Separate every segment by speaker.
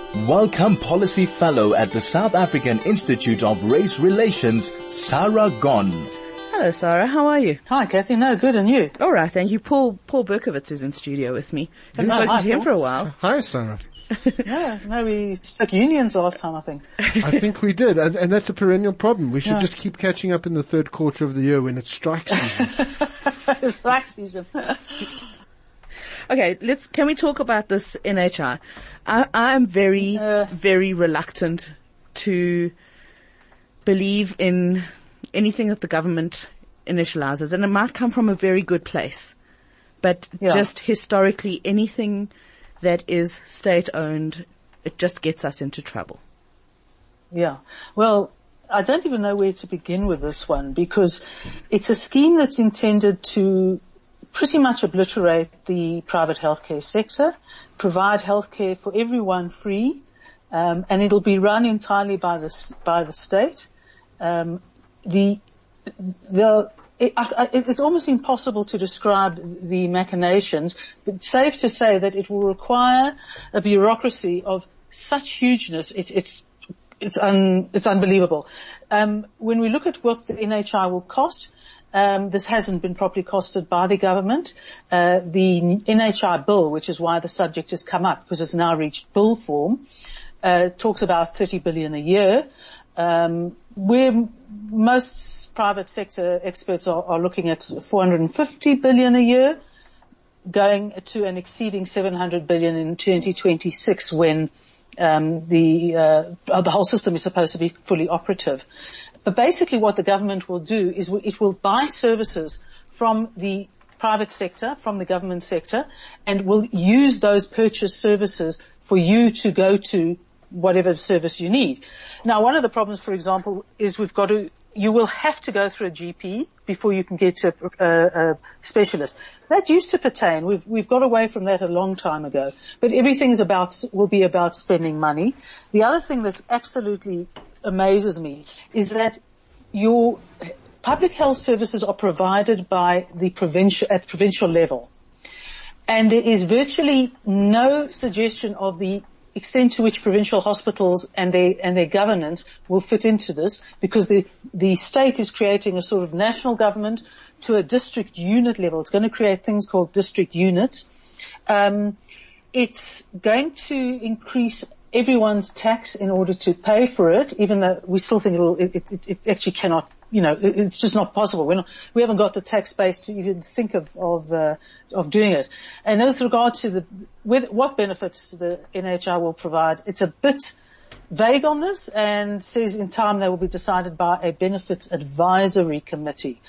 Speaker 1: Welcome Policy Fellow at the South African Institute of Race Relations, Sarah Gon.
Speaker 2: Hello, Sarah. How are you?
Speaker 3: Hi, Kathy. No, good. And you?
Speaker 2: All right, thank you. Paul Berkowitz is in studio with me. Haven't spoken to him for a while.
Speaker 4: Hi, Sarah.
Speaker 3: No, we spoke unions last time, I think.
Speaker 4: I think we did, and that's a perennial problem. We should just keep catching up in the third quarter of the year when it's strike season.
Speaker 3: Strike season.
Speaker 2: Okay, can we talk about this NHI? I am very, very reluctant to believe in anything that the government initializes, and it might come from a very good place, but just historically anything that is state-owned, it just gets us into trouble.
Speaker 3: Yeah. Well, I don't even know where to begin with this one, because it's a scheme that's intended to pretty much obliterate the private healthcare sector, provide healthcare for everyone free, and it'll be run entirely by the state. It's almost impossible to describe the machinations, but safe to say that it will require a bureaucracy of such hugeness. It's unbelievable. When we look at what the NHI will cost, this hasn't been properly costed by the government. The NHI bill, which is why the subject has come up, because it's now reached bill form, talks about 30 billion a year. Where most private sector experts are looking at 450 billion a year, going to and exceeding 700 billion in 2026 when the whole system is supposed to be fully operative. But basically what the government will do is it will buy services from the private sector, from the government sector, and will use those purchased services for you to go to whatever service you need. Now, one of the problems, for example, is you will have to go through a GP before you can get to a specialist. That used to pertain. We've got away from that a long time ago. But everything will be about spending money. The other thing that absolutely amazes me is that your public health services are provided by at provincial level. And there is virtually no suggestion of the extent to which provincial hospitals and their governance will fit into this, because the state is creating a sort of national government to a district unit level. It's going to create things called district units. It's going to increase everyone's tax in order to pay for it, even though we still think it actually cannot, it's just not possible. We haven't got the tax base to even think of doing it. And with regard to what benefits the NHI will provide, it's a bit vague on this and says in time they will be decided by a benefits advisory committee.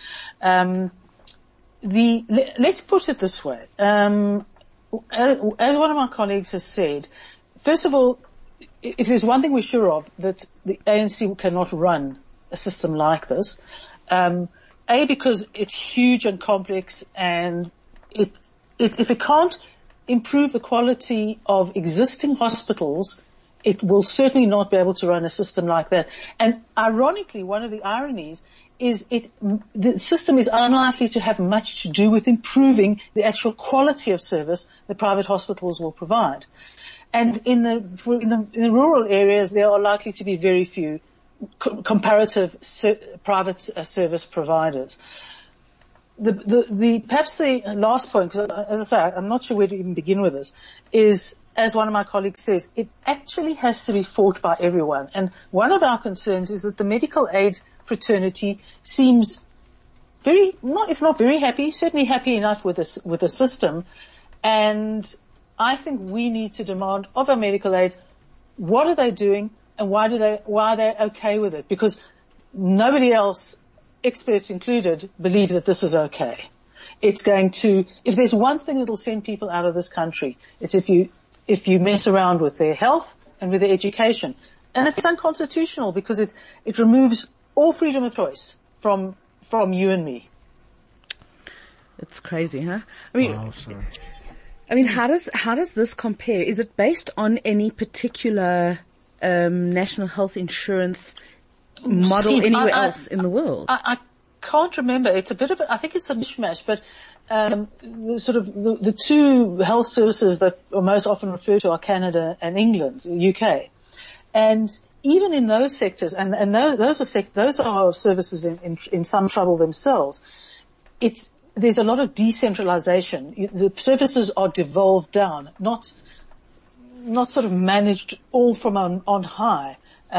Speaker 3: Let's put it this way. As one of my colleagues has said, first of all, if there's one thing we're sure of, that the ANC cannot run a system like this, because it's huge and complex, and if it can't improve the quality of existing hospitals, it will certainly not be able to run a system like that. And ironically, one of the ironies is the system is unlikely to have much to do with improving the actual quality of service that private hospitals will provide. And in the rural areas, there are likely to be very few comparative private service providers. Perhaps the last point, because as I say, I'm not sure where to even begin with this, is, as one of my colleagues says, it actually has to be fought by everyone. And one of our concerns is that the medical aid fraternity seems if not very happy, certainly happy enough with the system. And I think we need to demand of our medical aides, what are they doing and why are they okay with it? Because nobody else, experts included, believe that this is okay. It's going to, if there's one thing that will send people out of this country, it's if you mess around with their health and with their education. And it's unconstitutional because it removes all freedom of choice from you and me.
Speaker 2: It's crazy, huh? How does this compare? Is it based on any particular national health insurance model anywhere else in the world?
Speaker 3: I can't remember. It's a bit of I think it's a mishmash, but the two health services that are most often referred to are Canada and England, the UK. And even in those sectors, and those are services in some trouble themselves, there's a lot of decentralization. The services are devolved down, not sort of managed all from on high.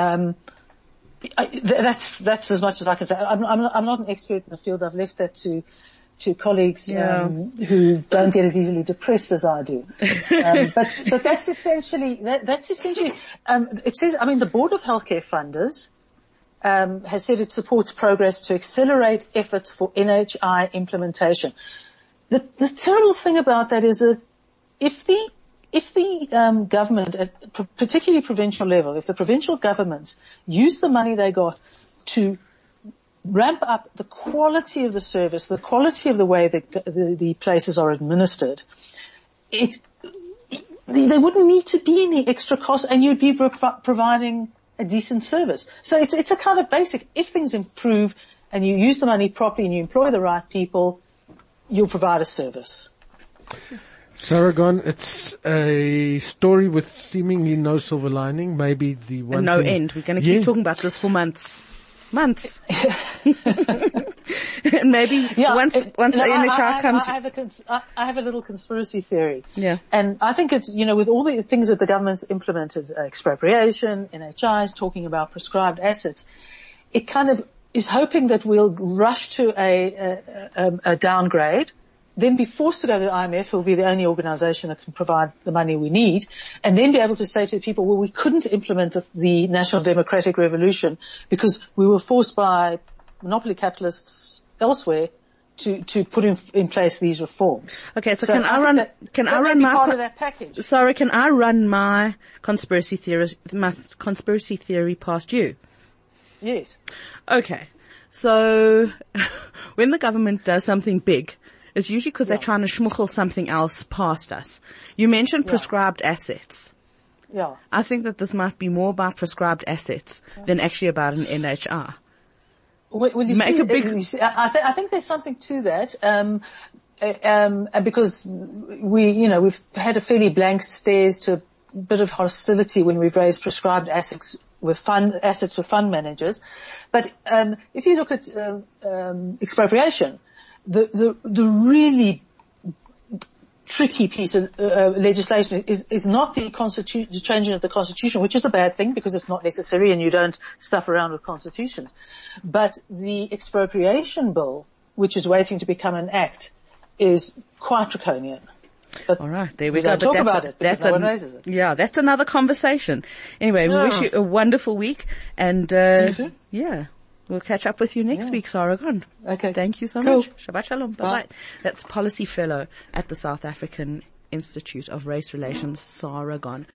Speaker 3: That's as much as I can say. I'm not an expert in the field. I've left that to colleagues who don't get as easily depressed as I do. But that's essentially it says, I mean, the Board of Healthcare Funders has said it supports progress to accelerate efforts for NHI implementation. The terrible thing about that is that if the government, at particularly provincial level, if the provincial governments use the money they got to ramp up the quality of the service, the quality of the way the places are administered, there wouldn't need to be any extra cost, and you'd be providing a decent service. So it's a kind of basic, if things improve and you use the money properly and you employ the right people, you'll provide a service.
Speaker 4: Sarah Gon, it's a story with seemingly no silver lining, maybe the one
Speaker 2: and no end. We're going to keep talking about this for months. Maybe once the NHI comes.
Speaker 3: I have a little conspiracy theory.
Speaker 2: Yeah.
Speaker 3: And I think it's, with all the things that the government's implemented, expropriation, NHIs, talking about prescribed assets, it kind of is hoping that we'll rush to a downgrade, then be forced to go to the IMF, who will be the only organization that can provide the money we need, and then be able to say to people, well, we couldn't implement the National Democratic Revolution because we were forced by monopoly capitalists elsewhere to put in place these reforms.
Speaker 2: Okay, so can I run my
Speaker 3: part of that package?
Speaker 2: Sorry, can I run my conspiracy theory past you?
Speaker 3: Yes.
Speaker 2: Okay. So when the government does something big, it's usually because they're trying to schmuchel something else past us. You mentioned prescribed assets.
Speaker 3: Yeah.
Speaker 2: I think that this might be more about prescribed assets than actually about an NHI.
Speaker 3: Well, you see, I think there's something to that, because we've had a fairly blank stares to a bit of hostility when we've raised prescribed assets with fund managers. But if you look at expropriation, the really tricky piece of legislation is not the changing of the Constitution, which is a bad thing because it's not necessary and you don't stuff around with constitutions. But the expropriation bill, which is waiting to become an act, is quite draconian. But
Speaker 2: all right, there we
Speaker 3: we
Speaker 2: go.
Speaker 3: don't talk about it because no one raises it.
Speaker 2: Yeah, that's another conversation. Anyway, we wish you a wonderful week, and we'll catch up with you next week, Sarah Gon.
Speaker 3: Okay.
Speaker 2: Thank you so
Speaker 3: Cool.
Speaker 2: much. Shabbat shalom. Bye-bye. That's Policy Fellow at the South African Institute of Race Relations, Sarah Gon.